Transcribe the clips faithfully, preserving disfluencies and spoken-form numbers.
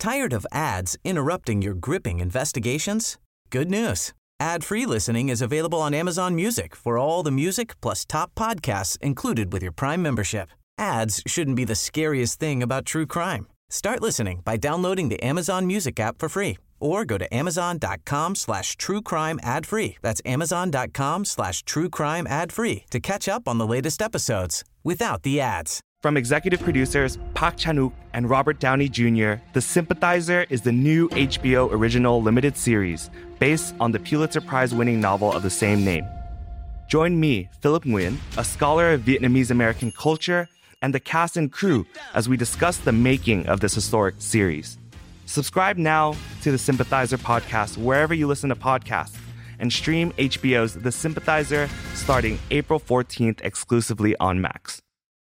Tired of ads interrupting your gripping investigations? Good news. Ad-free listening is available on Amazon Music for all the music plus top podcasts included with your Prime membership. Ads shouldn't be the scariest thing about true crime. Start listening by downloading the Amazon Music app for free or go to amazon.com slash true crime ad free. That's amazon.com slash true crime ad free to catch up on the latest episodes without the ads. From executive producers Park Chan-wook and Robert Downey Junior, The Sympathizer is the new H B O original limited series based on the Pulitzer Prize-winning novel of the same name. Join me, Philip Nguyen, a scholar of Vietnamese-American culture, and the cast and crew as we discuss the making of this historic series. Subscribe now to the Sympathizer podcast wherever you listen to podcasts and stream H B O's The Sympathizer starting April fourteenth exclusively on Max.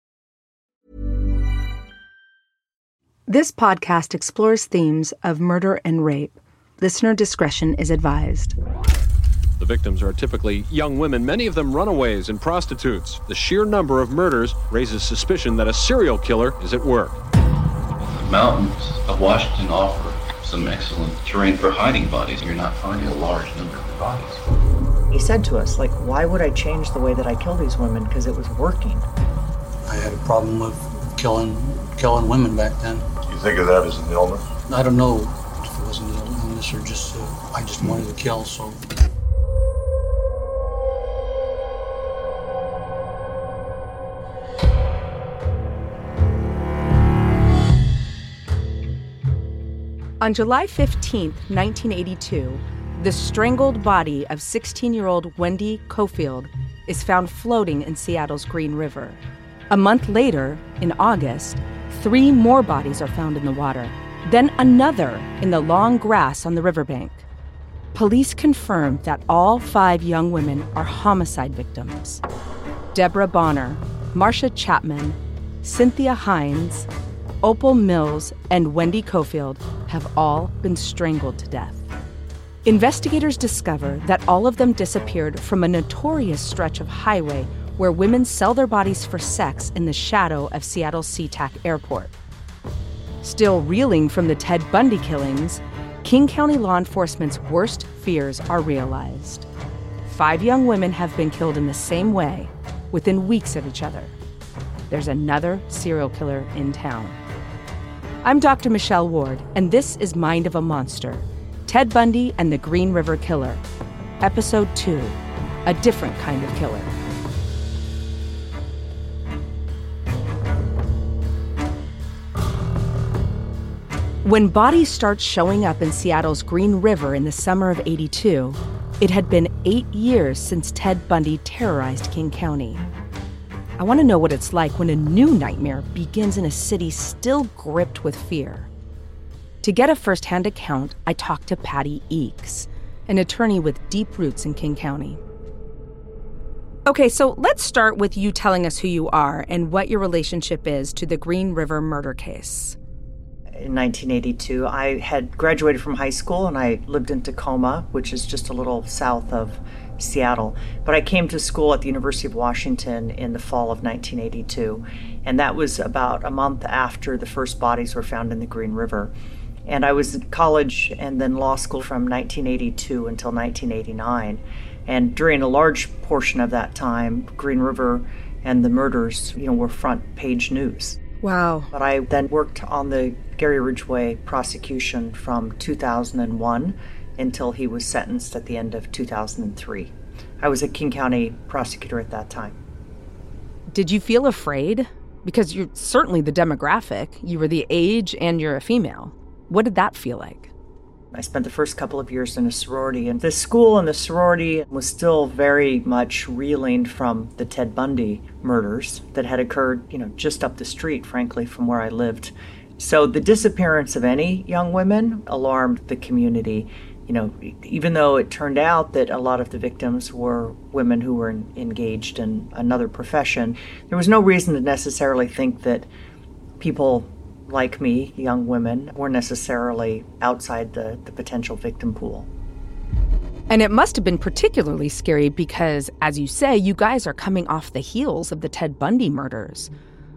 This podcast explores themes of murder and rape. Listener discretion is advised. The victims are typically young women, many of them runaways and prostitutes. The sheer number of murders raises suspicion that a serial killer is at work. The mountains of Washington offer some excellent terrain for hiding bodies. You're not finding a large number of bodies. He said to us, like, why would I change the way that I kill these women? Because it was working. I had a problem with killing killing women back then. You think of that as an illness? I don't know if it was an illness or just, uh, I just wanted to kill, so... On July fifteenth, nineteen eighty-two, the strangled body of sixteen-year-old Wendy Cofield is found floating in Seattle's Green River. A month later, in August, three more bodies are found in the water, then another in the long grass on the riverbank. Police confirmed that all five young women are homicide victims. Deborah Bonner, Marcia Chapman, Cynthia Hines, Opal Mills, and Wendy Cofield have all been strangled to death. Investigators discover that all of them disappeared from a notorious stretch of highway where women sell their bodies for sex in the shadow of Seattle's SeaTac Airport. Still reeling from the Ted Bundy killings, King County law enforcement's worst fears are realized. Five young women have been killed in the same way, within weeks of each other. There's another serial killer in town. I'm Doctor Michelle Ward, and this is Mind of a Monster, Ted Bundy and the Green River Killer, Episode two, A Different Kind of Killer. When bodies start showing up in Seattle's Green River in the summer of eighty-two, it had been eight years since Ted Bundy terrorized King County. I want to know what it's like when a new nightmare begins in a city still gripped with fear. To get a first-hand account, I talked to Patty Eakes, an attorney with deep roots in King County. Okay, so let's start with you telling us who you are and what your relationship is to the Green River murder case. In nineteen eighty-two, I had graduated from high school and I lived in Tacoma, which is just a little south of Seattle. But I came to school at the University of Washington in the fall of nineteen eighty-two, and that was about a month after the first bodies were found in the Green River. And I was in college and then law school from nineteen eighty-two until nineteen eighty-nine. And during a large portion of that time, Green River and the murders, you know, were front page news. Wow. But I then worked on the Gary Ridgway prosecution from two thousand one until he was sentenced at the end of two thousand three. I was a King County prosecutor at that time. Did you feel afraid? Because you're certainly the demographic. You were the age and you're a female. What did that feel like? I spent the first couple of years in a sorority, and the school and the sorority was still very much reeling from the Ted Bundy murders that had occurred, you know, just up the street, frankly, from where I lived. So the disappearance of any young women alarmed the community, you know, even though it turned out that a lot of the victims were women who were in, engaged in another profession. There was no reason to necessarily think that people like me, young women, were necessarily outside the, the potential victim pool. And it must have been particularly scary because, as you say, you guys are coming off the heels of the Ted Bundy murders.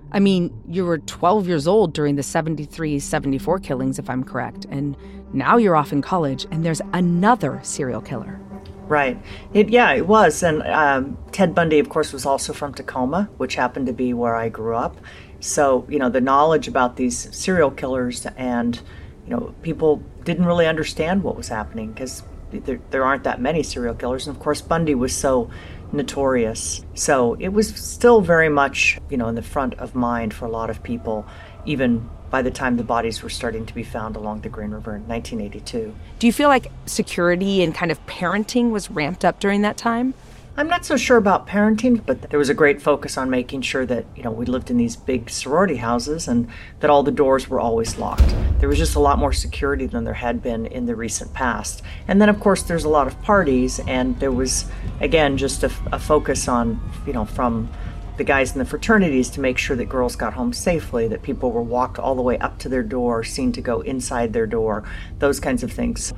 I mean, you were twelve years old during the seventy-three seventy-four killings, if I'm correct, and now you're off in college, and there's another serial killer. Right. It, yeah, it was. And um, Ted Bundy, of course, was also from Tacoma, which happened to be where I grew up. So, you know, the knowledge about these serial killers and, you know, people didn't really understand what was happening because there, there aren't that many serial killers. And, of course, Bundy was so notorious. So it was still very much, you know, in the front of mind for a lot of people, even by the time the bodies were starting to be found along the Green River in nineteen eighty-two. Do you feel like security and kind of parenting was ramped up during that time? I'm not so sure about parenting, but there was a great focus on making sure that, you know, we lived in these big sorority houses and that all the doors were always locked. There was just a lot more security than there had been in the recent past. And then, of course, there's a lot of parties, and there was, again, just a, a focus on, you know, from the guys in the fraternities to make sure that girls got home safely, that people were walked all the way up to their door, seen to go inside their door, those kinds of things.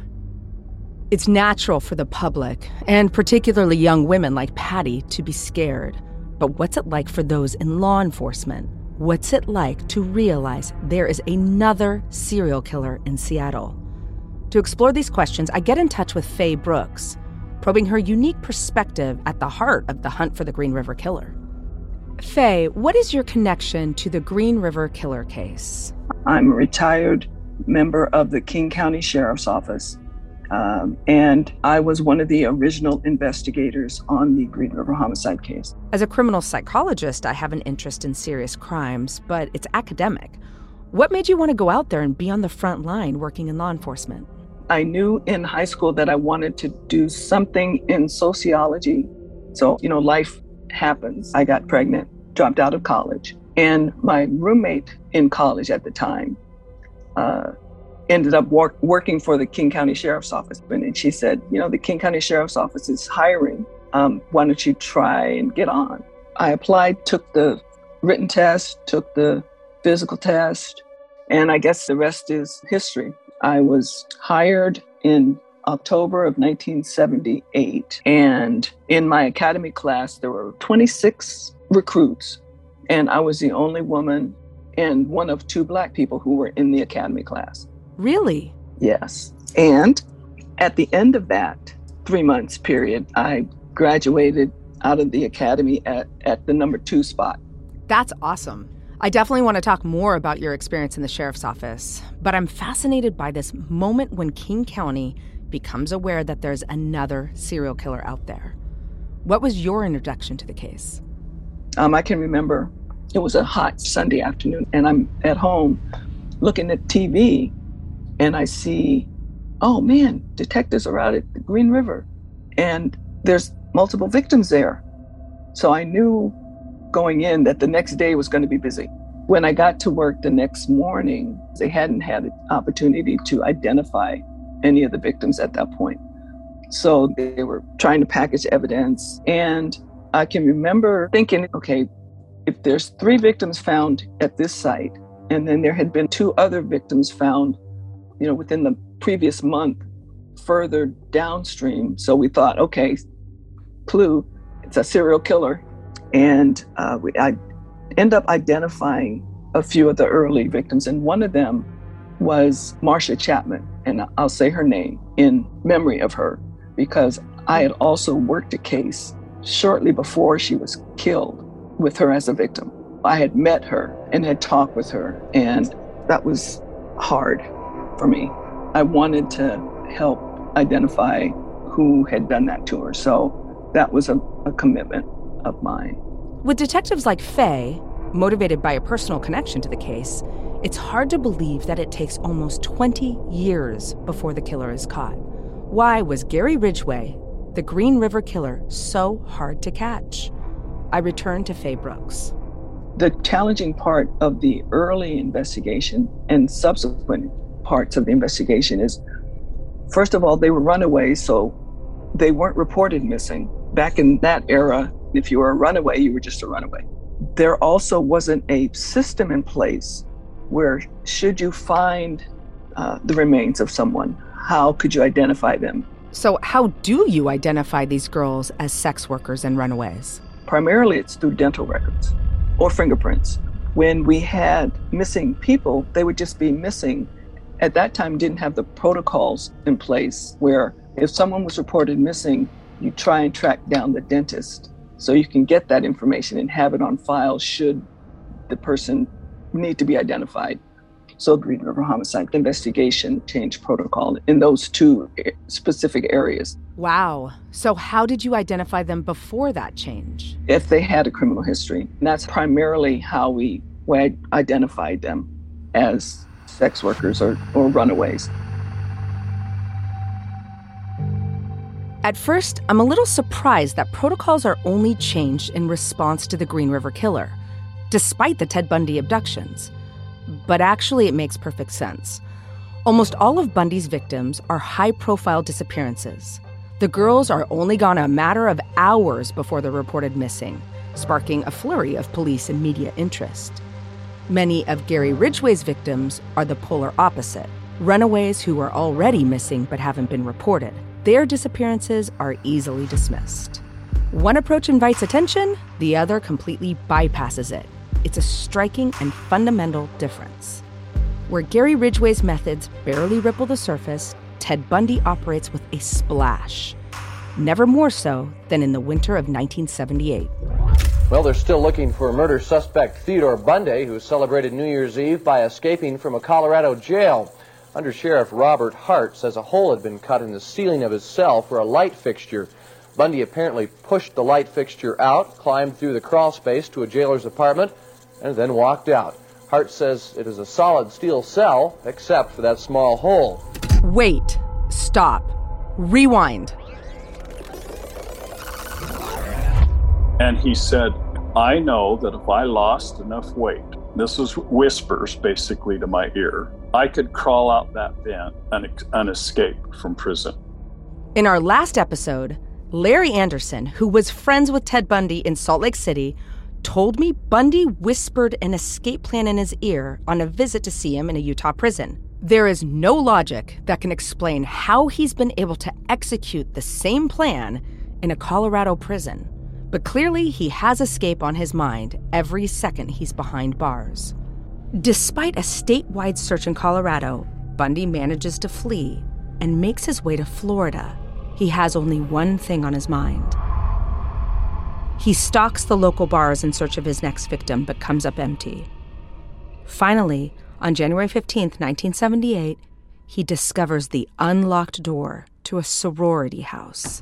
It's natural for the public, and particularly young women like Patty, to be scared. But what's it like for those in law enforcement? What's it like to realize there is another serial killer in Seattle? To explore these questions, I get in touch with Faye Brooks, probing her unique perspective at the heart of the hunt for the Green River Killer. Faye, what is your connection to the Green River Killer case? I'm a retired member of the King County Sheriff's Office, um, and I was one of the original investigators on the Green River homicide case. As a criminal psychologist, I have an interest in serious crimes, but it's academic. What made you want to go out there and be on the front line working in law enforcement? I knew in high school that I wanted to do something in sociology. So, you know, life happens. I got pregnant, dropped out of college, and my roommate in college at the time uh, ended up work, working for the King County Sheriff's Office. And she said, you know, the King County Sheriff's Office is hiring. Um, why don't you try and get on? I applied, took the written test, took the physical test, and I guess the rest is history. I was hired in October of nineteen seventy-eight. And in my academy class, there were twenty-six recruits. And I was the only woman and one of two Black people who were in the academy class. Really? Yes. And at the end of that three months period, I graduated out of the academy at, at the number two spot. That's awesome. I definitely want to talk more about your experience in the sheriff's office, but I'm fascinated by this moment when King County becomes aware that there's another serial killer out there. What was your introduction to the case? Um, I can remember it was a hot Sunday afternoon, and I'm at home looking at T V, and I see, oh man, detectives are out at the Green River, and there's multiple victims there. So I knew going in that the next day was going to be busy. When I got to work the next morning, they hadn't had an opportunity to identify any of the victims at that point. So they were trying to package evidence. And I can remember thinking, okay, if there's three victims found at this site, and then there had been two other victims found, you know, within the previous month further downstream. So we thought, okay, clue, it's a serial killer. And uh, we, I end up identifying a few of the early victims. And one of them was Marcia Chapman. And I'll say her name in memory of her because I had also worked a case shortly before she was killed with her as a victim. I had met her and had talked with her, and that was hard for me. I wanted to help identify who had done that to her. So that was a, a commitment of mine. With detectives like Faye, motivated by a personal connection to the case, it's hard to believe that it takes almost twenty years before the killer is caught. Why was Gary Ridgway, the Green River Killer, so hard to catch? I return to Faye Brooks. The challenging part of the early investigation and subsequent parts of the investigation is, first of all, they were runaways, so they weren't reported missing. Back in that era, if you were a runaway, you were just a runaway. There also wasn't a system in place where, should you find uh, the remains of someone, how could you identify them? So how do you identify these girls as sex workers and runaways? Primarily, it's through dental records or fingerprints, when we had missing people, they would just be missing. At that time, didn't have the protocols in place where if someone was reported missing, you try and track down the dentist so you can get that information and have it on file should the person need to be identified. So Green River Homicide Investigation changed protocol in those two specific areas. Wow. So how did you identify them before that change? If they had a criminal history. And that's primarily how we, we identified them as sex workers or, or runaways. At first, I'm a little surprised that protocols are only changed in response to the Green River Killer, despite the Ted Bundy abductions. But actually, it makes perfect sense. Almost all of Bundy's victims are high-profile disappearances. The girls are only gone a matter of hours before they're reported missing, sparking a flurry of police and media interest. Many of Gary Ridgway's victims are the polar opposite, runaways who are already missing but haven't been reported. Their disappearances are easily dismissed. One approach invites attention, the other completely bypasses it. It's a striking and fundamental difference. Where Gary Ridgway's methods barely ripple the surface, Ted Bundy operates with a splash. Never more so than in the winter of nineteen seventy-eight. Well, they're still looking for murder suspect Theodore Bundy, who celebrated New Year's Eve by escaping from a Colorado jail. Under Sheriff Robert Hart says a hole had been cut in the ceiling of his cell for a light fixture. Bundy apparently pushed the light fixture out, climbed through the crawl space to a jailer's apartment, and then walked out. Hart says it is a solid steel cell, except for that small hole. Wait. Stop. Rewind. And he said, I know that if I lost enough weight, this is whispers basically to my ear, I could crawl out that vent and, and escape from prison. In our last episode, Larry Anderson, who was friends with Ted Bundy in Salt Lake City, told me Bundy whispered an escape plan in his ear on a visit to see him in a Utah prison. There is no logic that can explain how he's been able to execute the same plan in a Colorado prison. But clearly, he has escape on his mind every second he's behind bars. Despite a statewide search in Colorado, Bundy manages to flee and makes his way to Florida. He has only one thing on his mind. He stalks the local bars in search of his next victim, but comes up empty. Finally, on January fifteenth, nineteen seventy-eight, he discovers the unlocked door to a sorority house.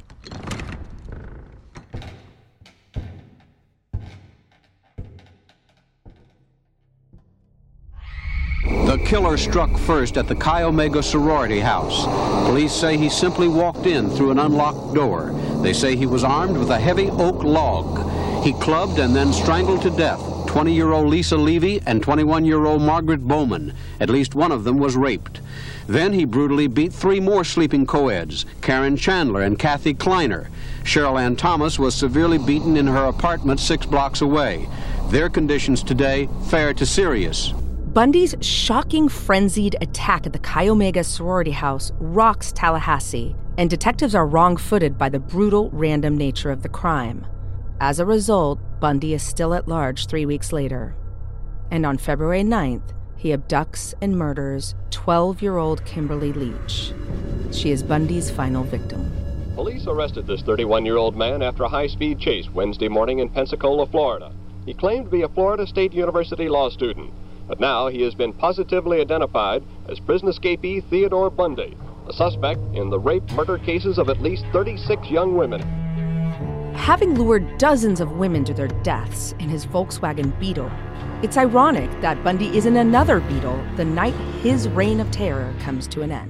The killer struck first at the Chi Omega sorority house. Police say he simply walked in through an unlocked door. They say he was armed with a heavy oak log. He clubbed and then strangled to death twenty-year-old Lisa Levy and twenty-one-year-old Margaret Bowman. At least one of them was raped. Then he brutally beat three more sleeping co-eds, Karen Chandler and Kathy Kleiner. Cheryl Ann Thomas was severely beaten in her apartment six blocks away. Their conditions today, fair to serious. Bundy's shocking, frenzied attack at the Chi Omega sorority house rocks Tallahassee, and detectives are wrong-footed by the brutal, random nature of the crime. As a result, Bundy is still at large three weeks later. And on February ninth, he abducts and murders twelve-year-old Kimberly Leach. She is Bundy's final victim. Police arrested this thirty-one-year-old man after a high-speed chase Wednesday morning in Pensacola, Florida. He claimed to be a Florida State University law student. But now he has been positively identified as prison escapee Theodore Bundy, a suspect in the rape-murder cases of at least thirty-six young women. Having lured dozens of women to their deaths in his Volkswagen Beetle, it's ironic that Bundy is in another Beetle the night his reign of terror comes to an end.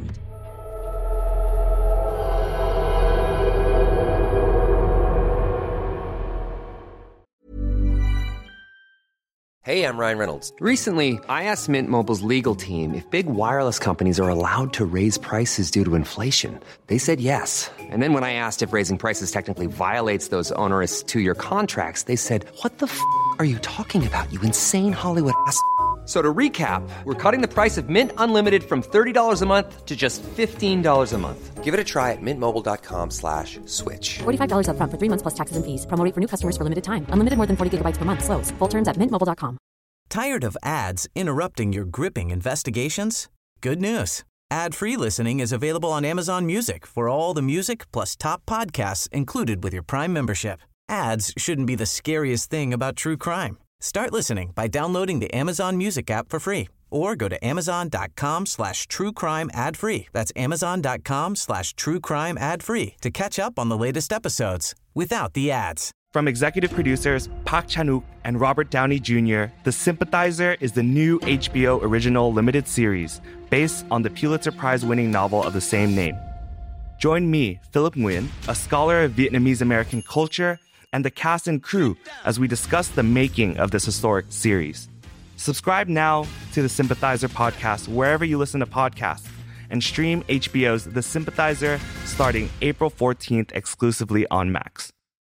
Hey, I'm Ryan Reynolds. Recently, I asked Mint Mobile's legal team if big wireless companies are allowed to raise prices due to inflation. They said yes. And then when I asked if raising prices technically violates those onerous two-year contracts, they said, what the f*** are you talking about, you insane Hollywood ass f- So to recap, we're cutting the price of Mint Unlimited from thirty dollars a month to just fifteen dollars a month. Give it a try at mintmobile.com slash switch. forty-five dollars up front for three months plus taxes and fees. Promo rate for new customers for limited time. Unlimited more than forty gigabytes per month. Slows full terms at mint mobile dot com. Tired of ads interrupting your gripping investigations? Good news. Ad-free listening is available on Amazon Music for all the music plus top podcasts included with your Prime membership. Ads shouldn't be the scariest thing about true crime. Start listening by downloading the Amazon Music app for free or go to amazon.com slash true crime ad free. That's amazon.com slash true crime ad free to catch up on the latest episodes without the ads. From executive producers Park Chan-wook and Robert Downey Junior, The Sympathizer is the new H B O original limited series based on the Pulitzer Prize-winning novel of the same name. Join me, Philip Nguyen, a scholar of Vietnamese-American culture, and the cast and crew as we discuss the making of this historic series. Subscribe now to the Sympathizer podcast wherever you listen to podcasts and stream H B O's The Sympathizer starting April fourteenth exclusively on Max.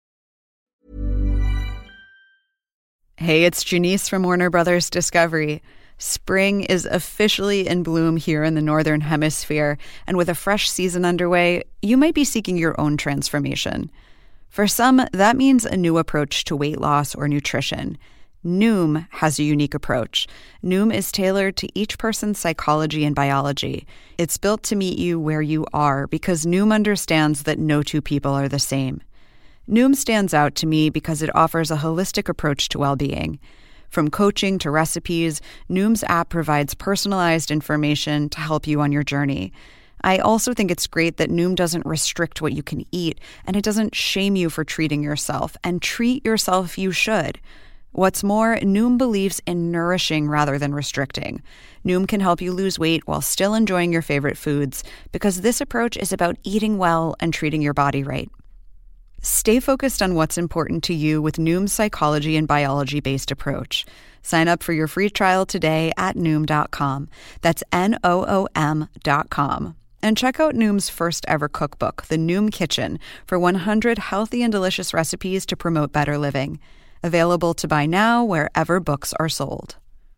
Hey, it's Janice from Warner Brothers Discovery. Spring is officially in bloom here in the Northern Hemisphere, and with a fresh season underway, you might be seeking your own transformation. For some, that means a new approach to weight loss or nutrition. Noom has a unique approach. Noom is tailored to each person's psychology and biology. It's built to meet you where you are because Noom understands that no two people are the same. Noom stands out to me because it offers a holistic approach to well-being. From coaching to recipes, Noom's app provides personalized information to help you on your journey. I also think it's great that Noom doesn't restrict what you can eat, and it doesn't shame you for treating yourself, and treat yourself you should. What's more, Noom believes in nourishing rather than restricting. Noom can help you lose weight while still enjoying your favorite foods, because this approach is about eating well and treating your body right. Stay focused on what's important to you with Noom's psychology and biology-based approach. Sign up for your free trial today at Noom dot com. That's N O O M dot com. And check out Noom's first ever cookbook, The Noom Kitchen, for one hundred healthy and delicious recipes to promote better living. Available to buy now wherever books are sold.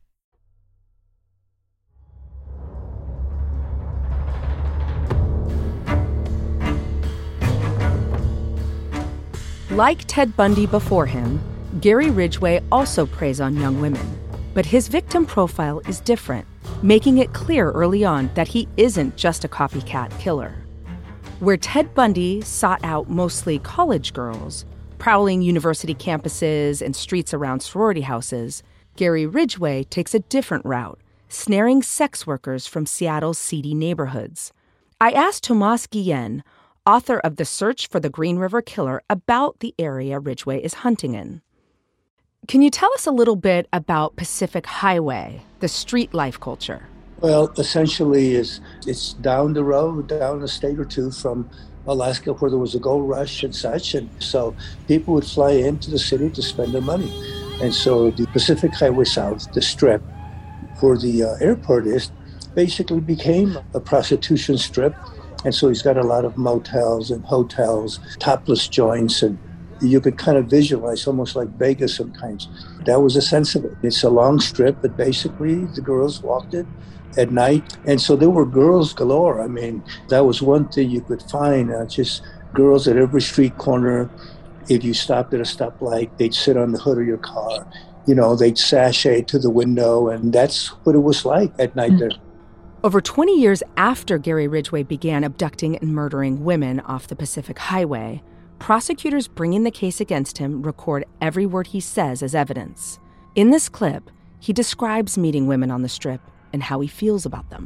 Like Ted Bundy before him, Gary Ridgway also preys on young women. But his victim profile is different, making it clear early on that he isn't just a copycat killer. Where Ted Bundy sought out mostly college girls, prowling university campuses and streets around sorority houses, Gary Ridgway takes a different route, snaring sex workers from Seattle's seedy neighborhoods. I asked Tomas Guillen, author of The Search for the Green River Killer, about the area Ridgway is hunting in. Can you tell us a little bit about Pacific Highway, the street life culture? Well, essentially, is it's down the road, down a state or two from Alaska, where there was a gold rush and such. And so people would fly into the city to spend their money. And so the Pacific Highway South, the strip where the uh, airport is, basically became a prostitution strip. And so he's got a lot of motels and hotels, topless joints, and you could kind of visualize almost like Vegas sometimes. That was a sense of it. It's a long strip, but basically the girls walked it at night. And so there were girls galore. I mean, that was one thing you could find, uh, just girls at every street corner. If you stopped at a stoplight, they'd sit on the hood of your car. You know, they'd sashay to the window, and that's what it was like at night mm-hmm. there. Over twenty years after Gary Ridgway began abducting and murdering women off the Pacific Highway, prosecutors bringing the case against him record every word he says as evidence. In this clip, he describes meeting women on the strip and how he feels about them.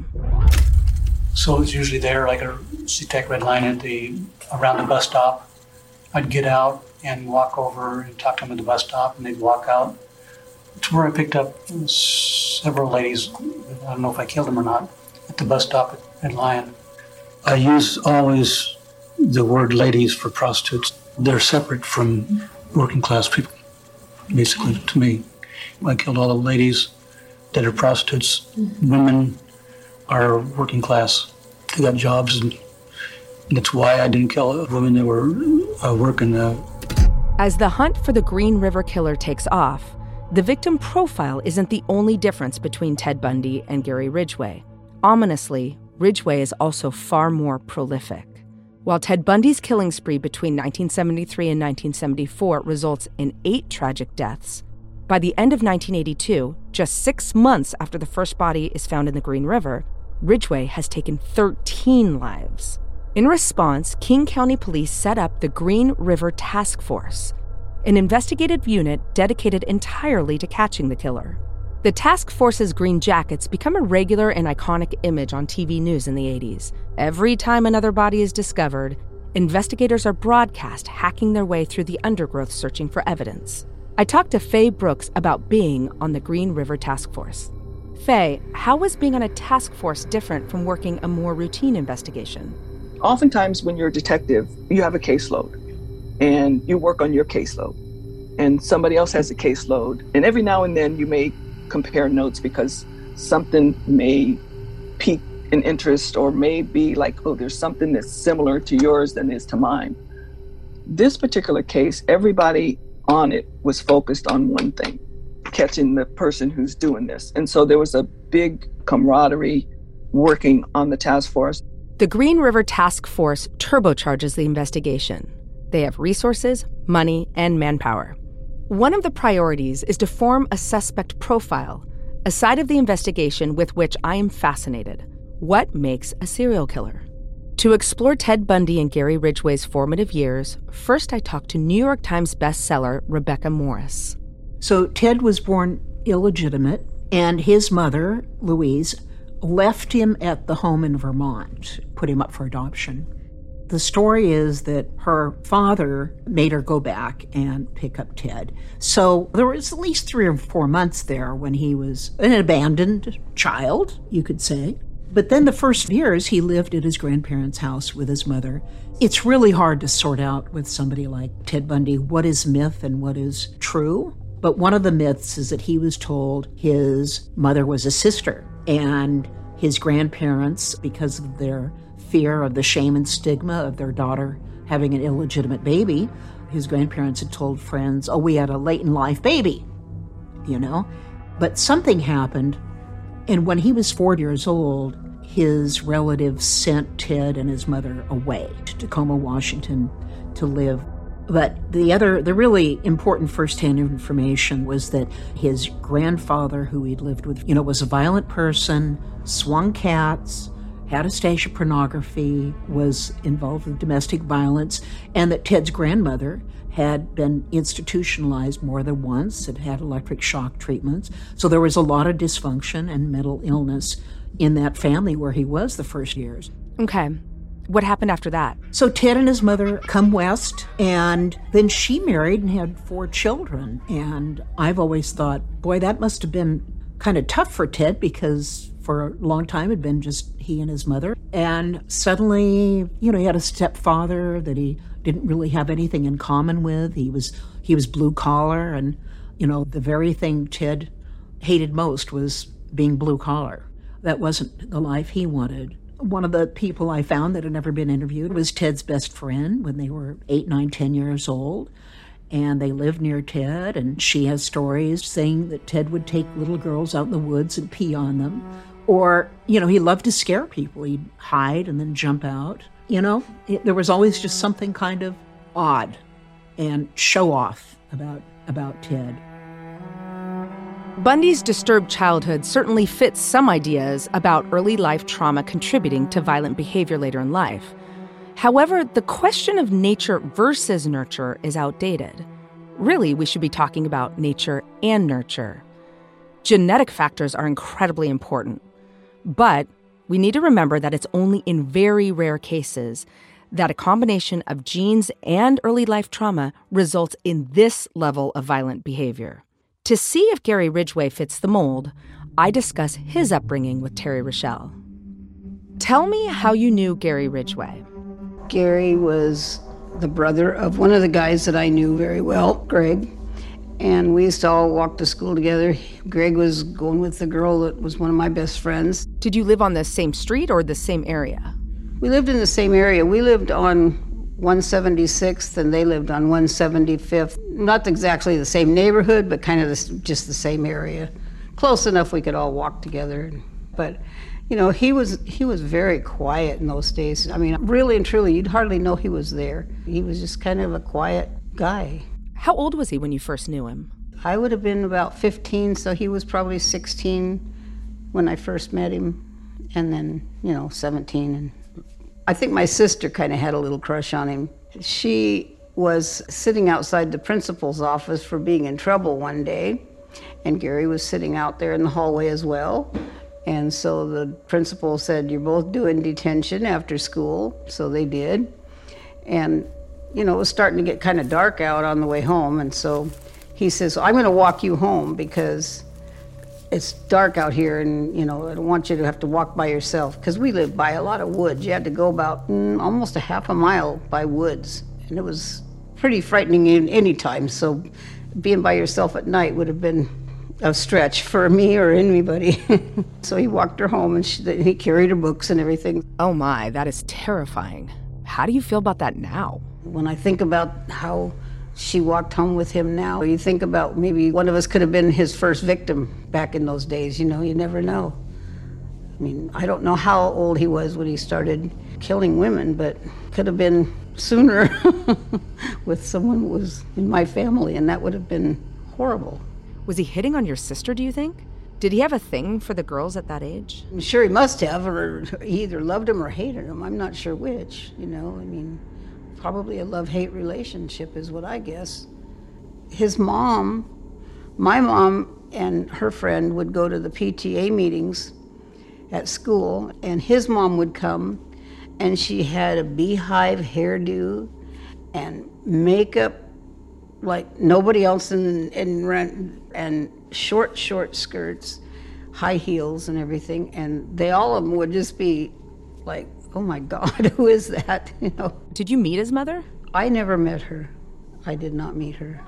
So it's usually there, like a C-Tech red line at the around the bus stop. I'd get out and walk over and talk to them at the bus stop, and they'd walk out. It's where I picked up several ladies. I don't know if I killed them or not. At the bus stop at Lyon. I use always the word ladies for prostitutes. They're separate from working class people, basically, to me. I killed all the ladies that are prostitutes. Women are working class. They got jobs, and that's why I didn't kill women that were uh, working. Uh... As the hunt for the Green River Killer takes off, the victim profile isn't the only difference between Ted Bundy and Gary Ridgway. Ominously, Ridgway is also far more prolific. While Ted Bundy's killing spree between nineteen seventy-three and nineteen seventy-four results in eight tragic deaths, By the end of nineteen eighty-two, just six months after the first body is found in the Green River, Ridgway has taken thirteen lives. In response, King County Police set up the Green River Task Force, an investigative unit dedicated entirely to catching the killer. The task force's green jackets become a regular and iconic image on T V news in the eighties. Every time another body is discovered, investigators are broadcast hacking their way through the undergrowth searching for evidence. I talked to Faye Brooks about being on the Green River Task Force. Faye, how was being on a task force different from working a more routine investigation? Oftentimes when you're a detective, you have a caseload and you work on your caseload and somebody else has a caseload. And every now and then you may compare notes because something may pique an interest or may be like, oh, there's something that's similar to yours than is to mine. This particular case, everybody on it was focused on one thing, catching the person who's doing this. And so there was a big camaraderie working on the task force. The Green River Task Force turbocharges the investigation. They have resources, money, and manpower. One of the priorities is to form a suspect profile, a side of the investigation with which I am fascinated. What makes a serial killer? To explore Ted Bundy and Gary Ridgway's formative years, first I talked to New York Times bestseller Rebecca Morris. So Ted was born illegitimate, and his mother, Louise, left him at the home in Vermont, put him up for adoption. The story is that her father made her go back and pick up Ted. So there was at least three or four months there when he was an abandoned child, you could say. But then the first years, he lived at his grandparents' house with his mother. It's really hard to sort out with somebody like Ted Bundy what is myth and what is true. But one of the myths is that he was told his mother was a sister, and his grandparents, because of their fear of the shame and stigma of their daughter having an illegitimate baby, his grandparents had told friends, oh, we had a late-in-life baby, you know? But something happened. And when he was four years old, his relatives sent Ted and his mother away to Tacoma, Washington to live. But the other, the really important firsthand information was that his grandfather, who he'd lived with, you know, was a violent person, swung cats, had a stash of pornography, was involved with domestic violence, and that Ted's grandmother had been institutionalized more than once, had had electric shock treatments. So there was a lot of dysfunction and mental illness in that family where he was the first years. Okay. What happened after that? So Ted and his mother come west, and then she married and had four children. And I've always thought, boy, that must have been kind of tough for Ted, because for a long time it had been just he and his mother. And suddenly, you know, he had a stepfather that he didn't really have anything in common with. He was he was blue collar, and, you know, the very thing Ted hated most was being blue collar. That wasn't the life he wanted. One of the people I found that had never been interviewed was Ted's best friend when they were eight, nine, ten years old. And they lived near Ted, and she has stories saying that Ted would take little girls out in the woods and pee on them. Or, you know, he loved to scare people. He'd hide and then jump out. You know, it, there was always just something kind of odd and show off about, about Ted. Bundy's disturbed childhood certainly fits some ideas about early life trauma contributing to violent behavior later in life. However, the question of nature versus nurture is outdated. Really, we should be talking about nature and nurture. Genetic factors are incredibly important, but we need to remember that it's only in very rare cases that a combination of genes and early life trauma results in this level of violent behavior. To see if Gary Ridgway fits the mold, I discuss his upbringing with Terry Rochelle. Tell me how you knew Gary Ridgway. Gary was the brother of one of the guys that I knew very well, Greg, and we used to all walk to school together. Greg was going with the girl that was one of my best friends. Did you live on the same street or the same area? We lived in the same area. We lived on one seventy-sixth and they lived on one seventy-fifth. Not exactly the same neighborhood, but kind of the, just the same area. Close enough we could all walk together. But, you know, he was he was very quiet in those days. I mean, really and truly, you'd hardly know he was there. He was just kind of a quiet guy. How old was he when you first knew him? I would have been about fifteen, so he was probably sixteen when I first met him, and then, you know, seventeen. And I think my sister kind of had a little crush on him. She was sitting outside the principal's office for being in trouble one day, and Gary was sitting out there in the hallway as well. And so the principal said, "You're both doing detention after school." So they did. And, you know, it was starting to get kind of dark out on the way home. And so he says, "I'm going to walk you home because it's dark out here, and, you know, I don't want you to have to walk by yourself." Because we lived by a lot of woods. You had to go about mm, almost a half a mile by woods. And it was pretty frightening in any time. So being by yourself at night would have been a stretch for me or anybody. So he walked her home, and she, he carried her books and everything. Oh my, that is terrifying. How do you feel about that now? When I think about how she walked home with him now, you think about maybe one of us could have been his first victim back in those days. You know, you never know. I mean, I don't know how old he was when he started killing women, but could have been sooner with someone who was in my family, and that would have been horrible. Was he hitting on your sister, do you think? Did he have a thing for the girls at that age? I'm sure he must have, or he either loved them or hated them. I'm not sure which, you know. I mean, probably a love-hate relationship is what I guess. His mom, my mom and her friend would go to the P T A meetings at school, and his mom would come, and she had a beehive hairdo and makeup like nobody else, in, in and short, short skirts, high heels and everything. And they all of them would just be like, "Oh my God, who is that?" You know. Did you meet his mother? I never met her. I did not meet her.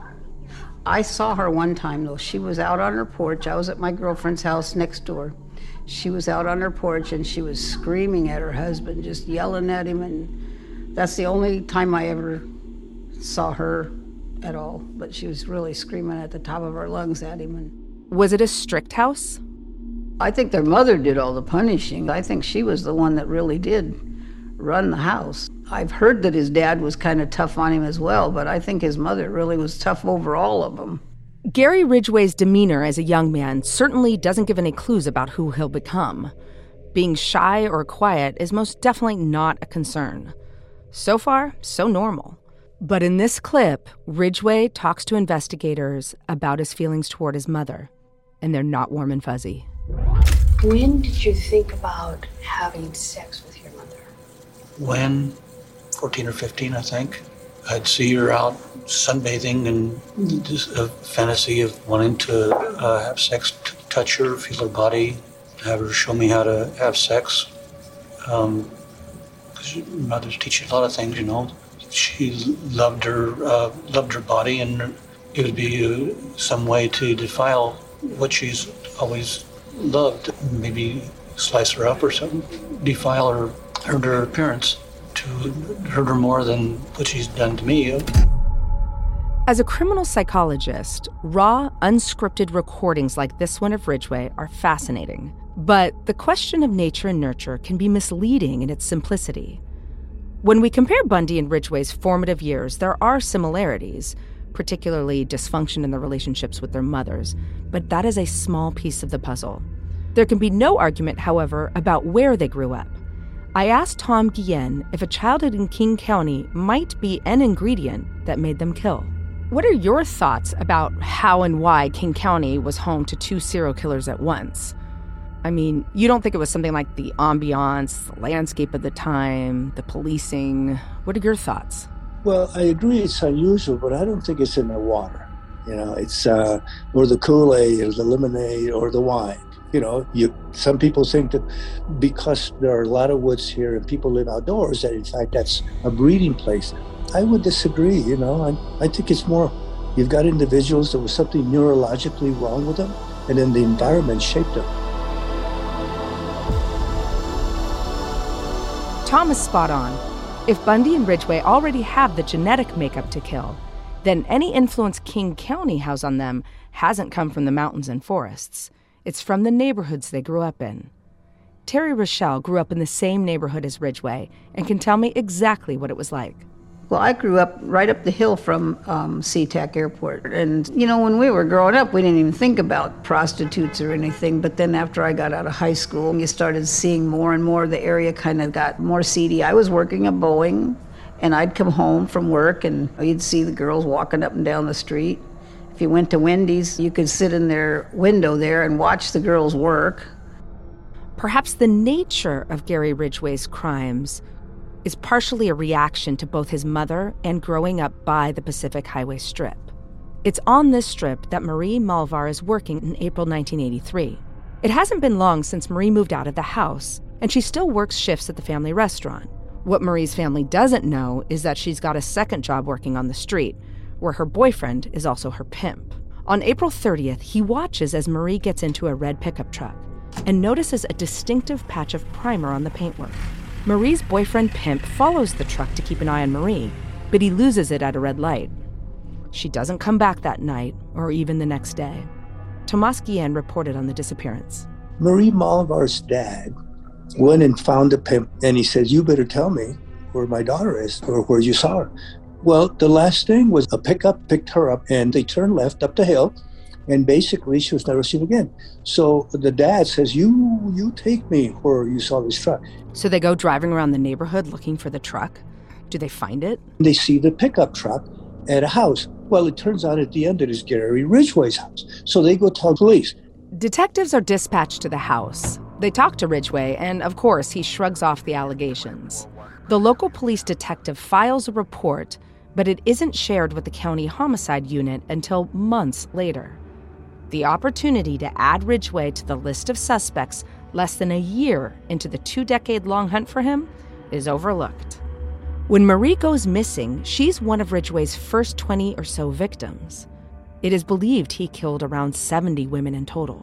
I saw her one time, though. She was out on her porch. I was at my girlfriend's house next door. She was out on her porch, and she was screaming at her husband, just yelling at him. And that's the only time I ever saw her at all. But she was really screaming at the top of her lungs at him. And was it a strict house? I think their mother did all the punishing. I think she was the one that really did run the house. I've heard that his dad was kind of tough on him as well, but I think his mother really was tough over all of them. Gary Ridgway's demeanor as a young man certainly doesn't give any clues about who he'll become. Being shy or quiet is most definitely not a concern. So far, so normal. But in this clip, Ridgway talks to investigators about his feelings toward his mother, and they're not warm and fuzzy. When did you think about having sex with your mother? When? fourteen or fifteen, I think. I'd see her out sunbathing, and just a fantasy of wanting to uh, have sex, t- touch her, feel her body, have her show me how to have sex. Um, 'cause mothers teach you a lot of things, you know. She loved her, uh, loved her body, and it would be uh, some way to defile what she's always loved. Maybe slice her up or something, defile her, hurt her appearance, to hurt her more than what she's done to me. As a criminal psychologist, raw, unscripted recordings like this one of Ridgway are fascinating. But the question of nature and nurture can be misleading in its simplicity. When we compare Bundy and Ridgway's formative years, there are similarities, particularly dysfunction in their relationships with their mothers, but that is a small piece of the puzzle. There can be no argument, however, about where they grew up. I asked Tom Guillen if a childhood in King County might be an ingredient that made them kill. What are your thoughts about how and why King County was home to two serial killers at once? I mean, you don't think it was something like the ambiance, the landscape of the time, the policing? What are your thoughts? Well, I agree it's unusual, but I don't think it's in the water. You know, it's, uh, or the Kool-Aid, or the lemonade, or the wine. You know, you. Some people think that because there are a lot of woods here and people live outdoors, that in fact that's a breeding place. I would disagree, you know. I, I think it's more, you've got individuals, there was something neurologically wrong with them, and then the environment shaped them. Tom is spot on. If Bundy and Ridgway already have the genetic makeup to kill, then any influence King County has on them hasn't come from the mountains and forests. It's from the neighborhoods they grew up in. Terry Rochelle grew up in the same neighborhood as Ridgway and can tell me exactly what it was like. Well, I grew up right up the hill from um, SeaTac Airport. And, you know, when we were growing up, we didn't even think about prostitutes or anything. But then after I got out of high school, you started seeing more and more. The area kind of got more seedy. I was working at Boeing, and I'd come home from work, and you'd see the girls walking up and down the street. If you went to Wendy's, you could sit in their window there and watch the girls work. Perhaps the nature of Gary Ridgway's crimes is partially a reaction to both his mother and growing up by the Pacific Highway Strip. It's on this strip that Marie Malvar is working in April nineteen eighty-three. It hasn't been long since Marie moved out of the house, and she still works shifts at the family restaurant. What Marie's family doesn't know is that she's got a second job working on the street, where her boyfriend is also her pimp. On April thirtieth, he watches as Marie gets into a red pickup truck and notices a distinctive patch of primer on the paintwork. Marie's boyfriend Pimp follows the truck to keep an eye on Marie, but he loses it at a red light. She doesn't come back that night or even the next day. Tomas Guillen reported on the disappearance. Marie Malvar's dad went and found the pimp, and he said, "You better tell me where my daughter is or where you saw her." Well, the last thing was a pickup picked her up, and they turned left up the hill, and basically she was never seen again. So the dad says, you you take me where you saw this truck. So they go driving around the neighborhood looking for the truck. Do they find it? They see the pickup truck at a house. Well, it turns out at the end it is Gary Ridgway's house. So they go tell police. Detectives are dispatched to the house. They talk to Ridgway, and of course, he shrugs off the allegations. The local police detective files a report, but it isn't shared with the county homicide unit until months later. The opportunity to add Ridgway to the list of suspects less than a year into the two-decade-long hunt for him is overlooked. When Marie goes missing, she's one of Ridgway's first twenty or so victims. It is believed he killed around seventy women in total.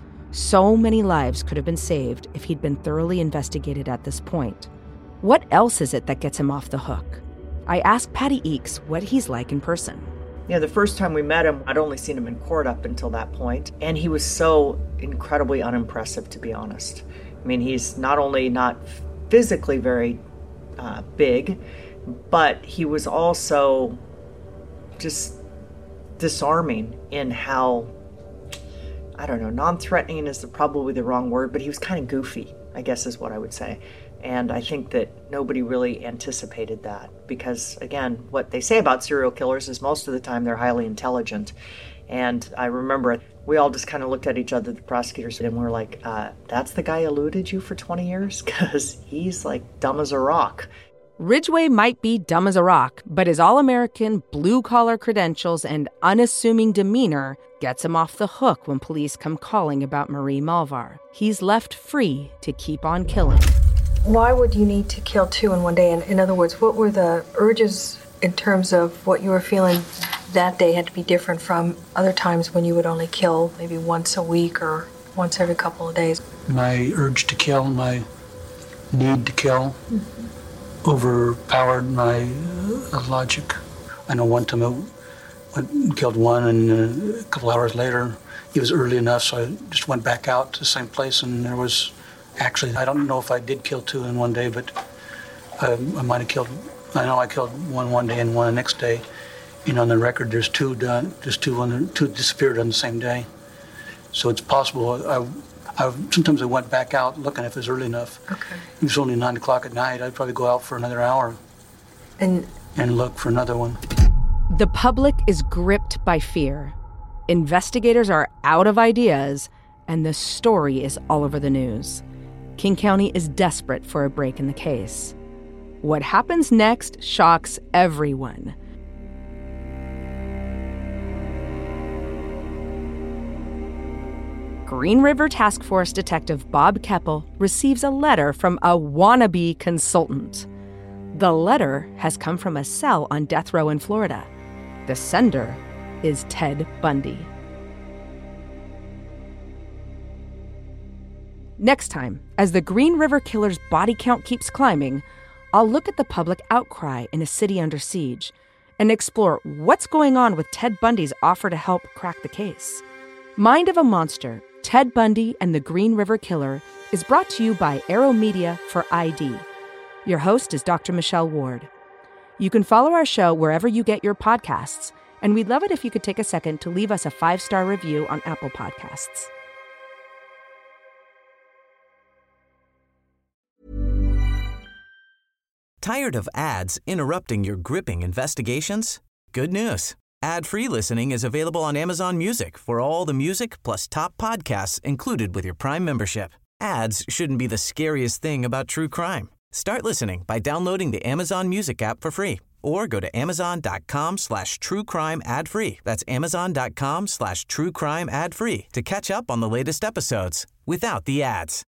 So many lives could have been saved if he'd been thoroughly investigated at this point. What else is it that gets him off the hook? I asked Patty Eakes what he's like in person. Yeah, the first time we met him, I'd only seen him in court up until that point, and he was so incredibly unimpressive, to be honest. I mean, he's not only not physically very uh, big, but he was also just disarming in how, I don't know, non-threatening is the, probably the wrong word, but he was kind of goofy, I guess is what I would say. And I think that nobody really anticipated that because, again, what they say about serial killers is most of the time they're highly intelligent. And I remember we all just kind of looked at each other, the prosecutors, and we were like, uh, that's the guy who eluded you for twenty years? Because he's like dumb as a rock. Ridgway might be dumb as a rock, but his all-American, blue-collar credentials and unassuming demeanor gets him off the hook when police come calling about Marie Malvar. He's left free to keep on killing. Why would you need to kill two in one day? In, in other words, what were the urges in terms of what you were feeling that day had to be different from other times when you would only kill maybe once a week or once every couple of days? My urge to kill, my need to kill, mm-hmm. overpowered my uh, logic. I know one time I went, killed one, and uh, a couple hours later, it was early enough, so I just went back out to the same place, and there was actually, I don't know if I did kill two in one day, but I, I might have killed, I know I killed one one day and one the next day. You know, on the record, there's two done, there's two, on, two disappeared on the same day. So it's possible. I, I, sometimes I went back out looking if it was early enough. Okay. It was only nine o'clock at night. I'd probably go out for another hour and and look for another one. The public is gripped by fear. Investigators are out of ideas, and the story is all over the news. King County is desperate for a break in the case. What happens next shocks everyone. Green River Task Force Detective Bob Keppel receives a letter from a wannabe consultant. The letter has come from a cell on death row in Florida. The sender is Ted Bundy. Next time, as the Green River Killer's body count keeps climbing, I'll look at the public outcry in a city under siege and explore what's going on with Ted Bundy's offer to help crack the case. Mind of a Monster, Ted Bundy and the Green River Killer is brought to you by Arrow Media for I D. Your host is Doctor Michelle Ward. You can follow our show wherever you get your podcasts, and we'd love it if you could take a second to leave us a five-star review on Apple Podcasts. Tired of ads interrupting your gripping investigations? Good news. Ad-free listening is available on Amazon Music for all the music plus top podcasts included with your Prime membership. Ads shouldn't be the scariest thing about true crime. Start listening by downloading the Amazon Music app for free or go to amazon.com slash true crime ad free. That's amazon.com slash true crime ad free to catch up on the latest episodes without the ads.